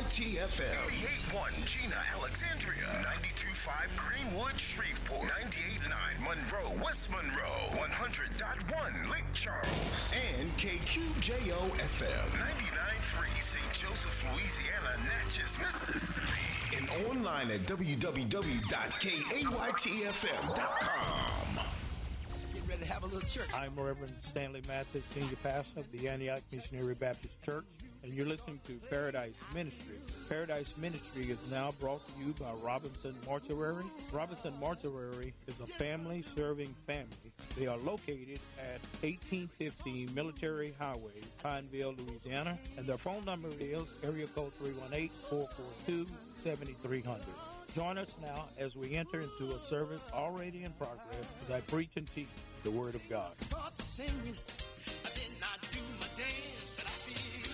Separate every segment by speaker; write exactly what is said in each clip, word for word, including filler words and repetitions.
Speaker 1: T F M.
Speaker 2: eighty-eight point one Gina, Alexandria. ninety-two point five Greenwood, Shreveport. ninety-eight point nine Monroe, West Monroe. one hundred point one Lake Charles.
Speaker 1: And K Q J O F M.
Speaker 2: ninety-nine point three Saint Joseph, Louisiana, Natchez, Mississippi.
Speaker 1: And online at w w w dot k a y t f m dot com.
Speaker 3: Get ready to have a little church.
Speaker 4: I'm Reverend Stanley Mathis, Senior Pastor of the Antioch Missionary Baptist Church, and you're listening to Paradise Ministry. Paradise Ministry is now brought to you by Robinson Mortuary. Robinson Mortuary is a family-serving family. They are located at eighteen fifteen Military Highway, Pineville, Louisiana, and their phone number is area code three one eight, four four two, seven three zero zero. Join us now as we enter into a service already in progress as I preach and teach the Word of God.
Speaker 3: Start singing, then I do my dance, and I feel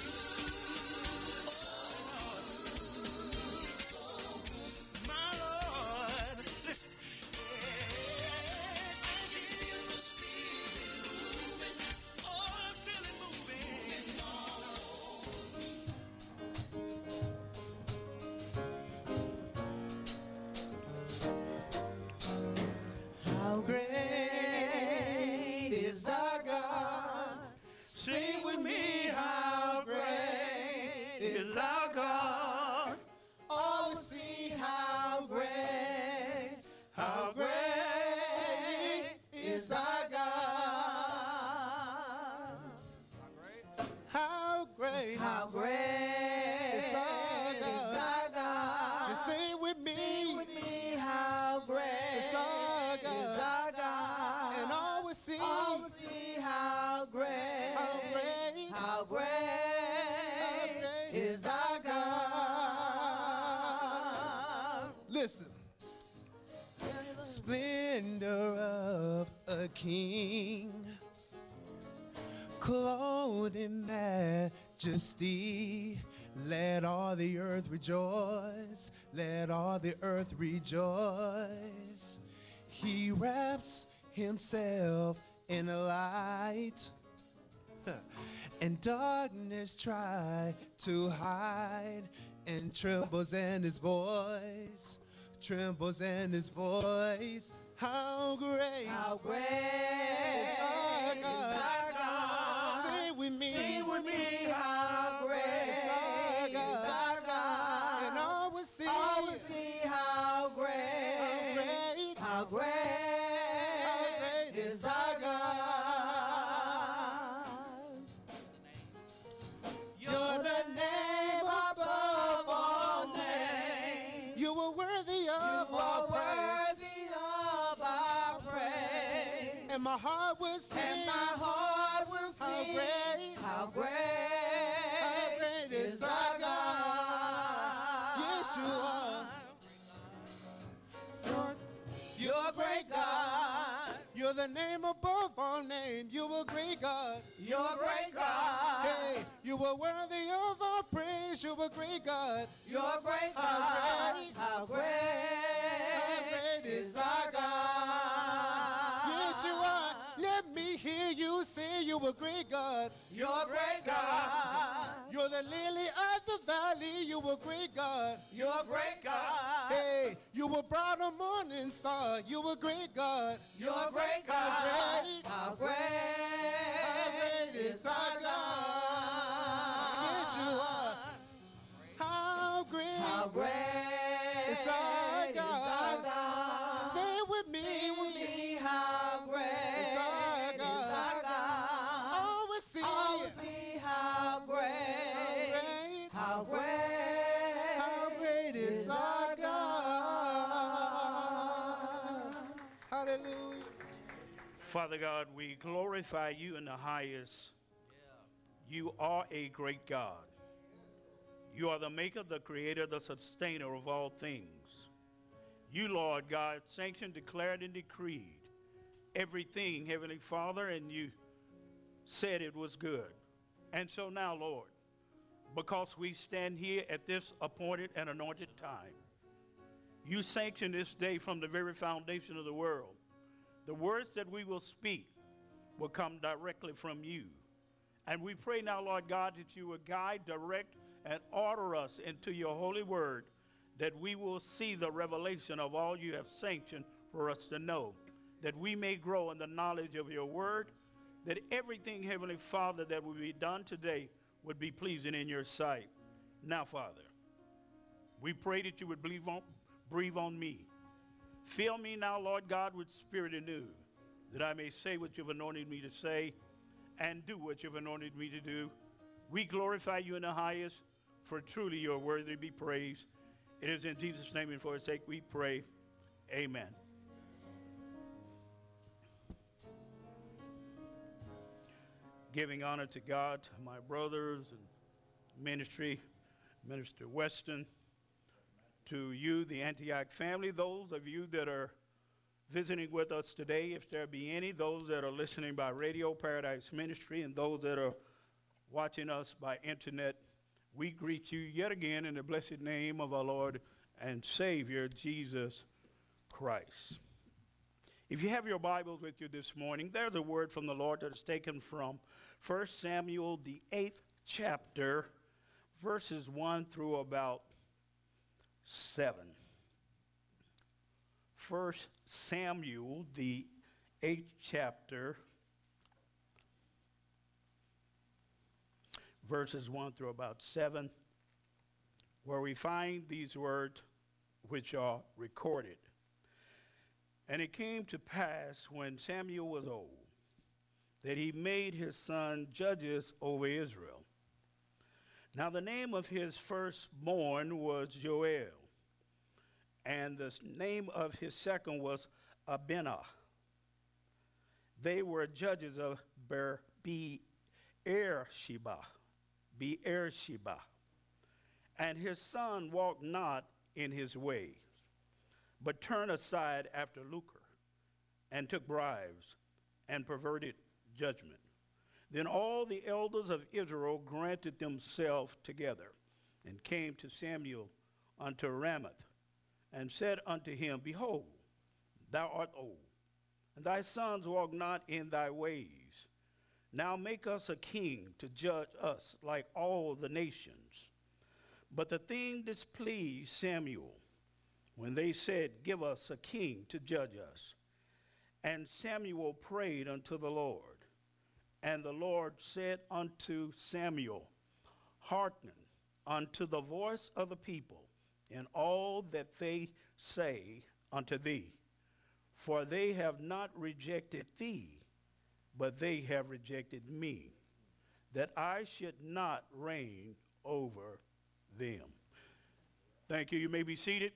Speaker 3: so, my Lord. Listen, yeah, I can feel the Spirit moving, oh, I feel it moving. How great is our God? Sing with me, how great is our God? Oh, see how great, how great is our God? How great, how great, how great is our God? Just sing with me, sing with me, how great is our God? Is our God? And all will see, all will see how great, how great, how great, how great is our God. Listen, splendor of a king, clothed in majesty. Let all the earth rejoice. Let all the earth rejoice. He wraps himself in a light, and darkness try to hide, and trembles in his voice, trembles in his voice. How great, how great is our God? Is our God. Sing with me, sing with me, how great is our God? Is our God. And all will see, all will see how great, how great, how great, how great is our God. You're the name above all names. You are worthy of our praise. Of our praise. And my heart will sing, and my heart will sing, how great, how great, how great is our God. Yes, you are. You're, you're a great God. You're the name above all names. You're a great God. You're a great God. Hey, you are worthy of our praise. You're a great God. You're a great God. How great, how great, how great is our God. Yes, you are. Let me hear you say you're a great God. You're a great God. You're the lily of the valley. You're a great God. You're a great God. Hey, you were brought a morning star. You're a great God. You're a great God. How great, how great, how great is our God. Yes, you are. How great, how great is our God. Say it with me, say with me, how great is our God. Oh, we see, oh, we see how great, how great, how great is our God. Hallelujah.
Speaker 4: Father God, we glorify you in the highest. You are a great God. You are the maker, the creator, the sustainer of all things. You, Lord God, sanctioned, declared, and decreed everything, Heavenly Father, and you said it was good. And so now, Lord, because we stand here at this appointed and anointed time, you sanctioned this day from the very foundation of the world. The words that we will speak will come directly from you. And we pray now, Lord God, that you will guide, direct, and order us into your holy word, that we will see the revelation of all you have sanctioned for us to know, that we may grow in the knowledge of your word, that everything, Heavenly Father, that will be done today would be pleasing in your sight. Now, Father, we pray that you would breathe on, breathe on me. Fill me now, Lord God, with spirit anew, that I may say what you've anointed me to say and do what you've anointed me to do. We glorify you in the highest, for truly you are worthy to be praised. It is in Jesus' name and for his sake we pray. Amen. Giving honor to God, my brothers and ministry, Minister Weston, to you, the Antioch family, those of you that are visiting with us today, if there be any, those that are listening by Radio Paradise Ministry, and those that are watching us by internet, we greet you yet again in the blessed name of our Lord and Savior, Jesus Christ. If you have your Bibles with you this morning, there's a word from the Lord that is taken from First Samuel, the eighth chapter, verses one through about seven. First Samuel, the eighth chapter, verses one through about seven, where we find these words which are recorded. And it came to pass when Samuel was old, that he made his son judges over Israel. Now the name of his firstborn was Joel, and the name of his second was Abinah. They were judges of Ber- Beersheba, Beersheba. And his son walked not in his ways, but turned aside after lucre, and took bribes, and perverted judgment. Then all the elders of Israel granted themselves together, and came to Samuel unto Ramoth, and said unto him, Behold, thou art old, and thy sons walk not in thy ways. Now make us a king to judge us like all the nations. But the thing displeased Samuel, when they said, Give us a king to judge us. And Samuel prayed unto the Lord. And the Lord said unto Samuel, Hearken unto the voice of the people in all that they say unto thee. For they have not rejected thee, but they have rejected me, that I should not reign over them. Thank you. You may be seated.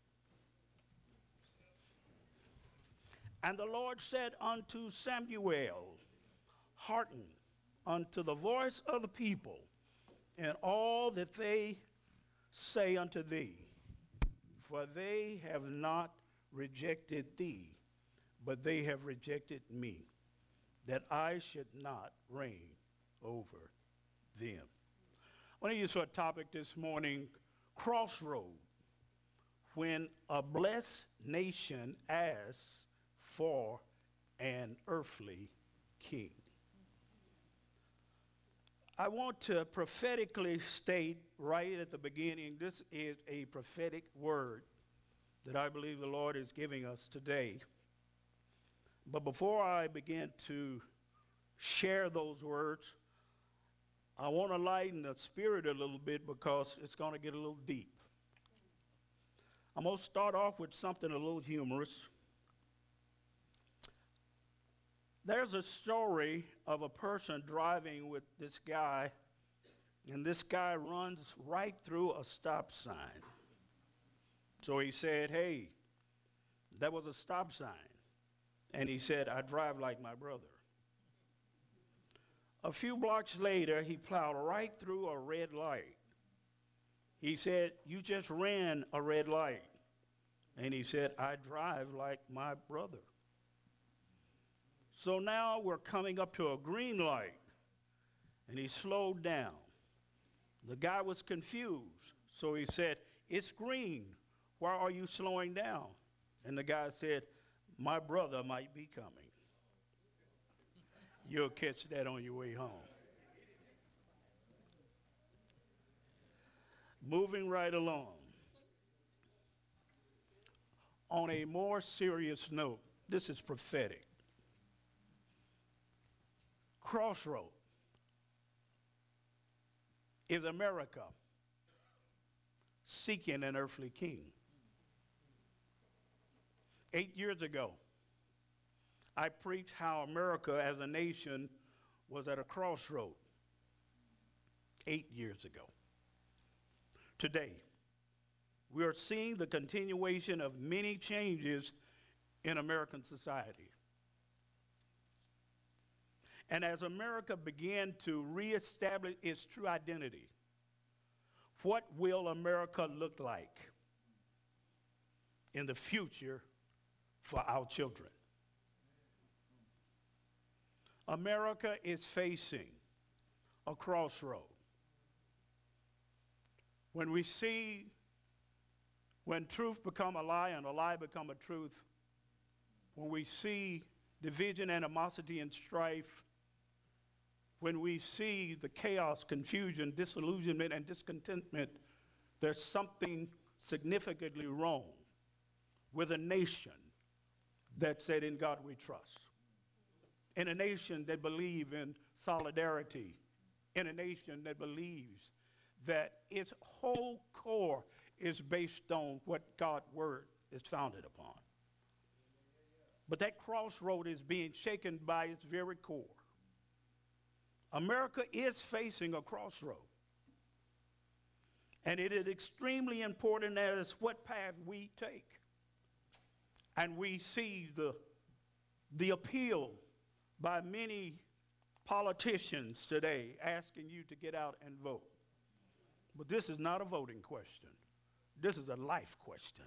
Speaker 4: And the Lord said unto Samuel, Hearken unto the voice of the people and all that they say unto thee, for they have not rejected thee, but they have rejected me, that I should not reign over them. I want to use for a topic this morning, crossroad, when a blessed nation asks for an earthly king. I want to prophetically state right at the beginning, this is a prophetic word that I believe the Lord is giving us today. But before I begin to share those words, I want to lighten the spirit a little bit because it's going to get a little deep. I'm going to start off with something a little humorous. There's a story of a person driving with this guy, and this guy runs right through a stop sign. So he said, hey, that was a stop sign. And he said, I drive like my brother. A few blocks later, he plowed right through a red light. He said, you just ran a red light. And he said, I drive like my brother. So now we're coming up to a green light, and he slowed down. The guy was confused, so he said, it's green. Why are you slowing down? And the guy said, my brother might be coming. You'll catch that on your way home. Moving right along. On a more serious note, this is prophetic. Crossroad is America seeking an earthly king. Eight years ago, I preached how America as a nation was at a crossroad. Eight years ago. Today, we are seeing the continuation of many changes in American society. And as America began to reestablish its true identity, what will America look like in the future for our children? America is facing a crossroad. When we see, when truth become a lie and a lie become a truth, when we see division, animosity, and strife, when we see the chaos, confusion, disillusionment, and discontentment, there's something significantly wrong with a nation that said, in God we trust. In a nation that believes in solidarity. In a nation that believes that its whole core is based on what God's word is founded upon. But that crossroad is being shaken by its very core. America is facing a crossroad. And it is extremely important as what path we take. And we see the, the appeal by many politicians today asking you to get out and vote. But this is not a voting question. This is a life question.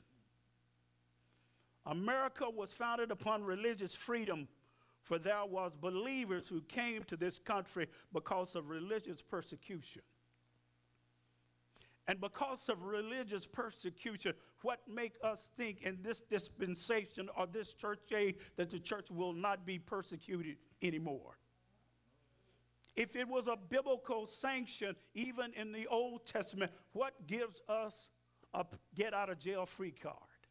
Speaker 4: America was founded upon religious freedom, for there was believers who came to this country because of religious persecution. And because of religious persecution, what make us think in this dispensation or this church age that the church will not be persecuted anymore? If it was a biblical sanction, even in the Old Testament, what gives us a get out of jail free card?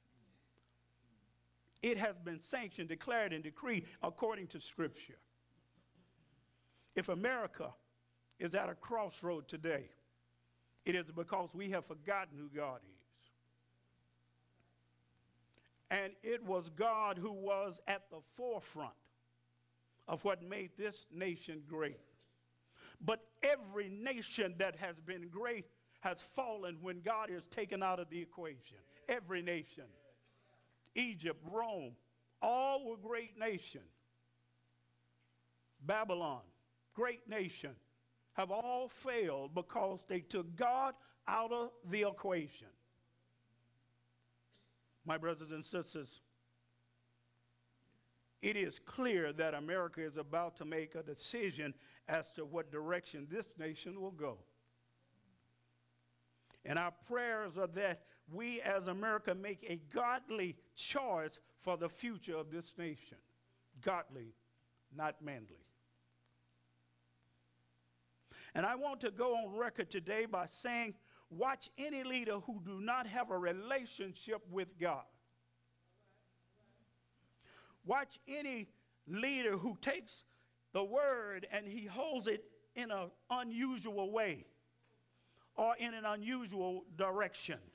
Speaker 4: It has been sanctioned, declared, and decreed according to Scripture. If America is at a crossroad today, it is because we have forgotten who God is. And it was God who was at the forefront of what made this nation great. But every nation that has been great has fallen when God is taken out of the equation. Every nation. Egypt, Rome, all were great nations. Babylon, great nation, have all failed because they took God out of the equation. My brothers and sisters, it is clear that America is about to make a decision as to what direction this nation will go. And our prayers are that we as America make a godly choice for the future of this nation. Godly, not manly. And I want to go on record today by saying, watch any leader who do not have a relationship with God. Watch any leader who takes the word and he holds it in an unusual way or in an unusual direction.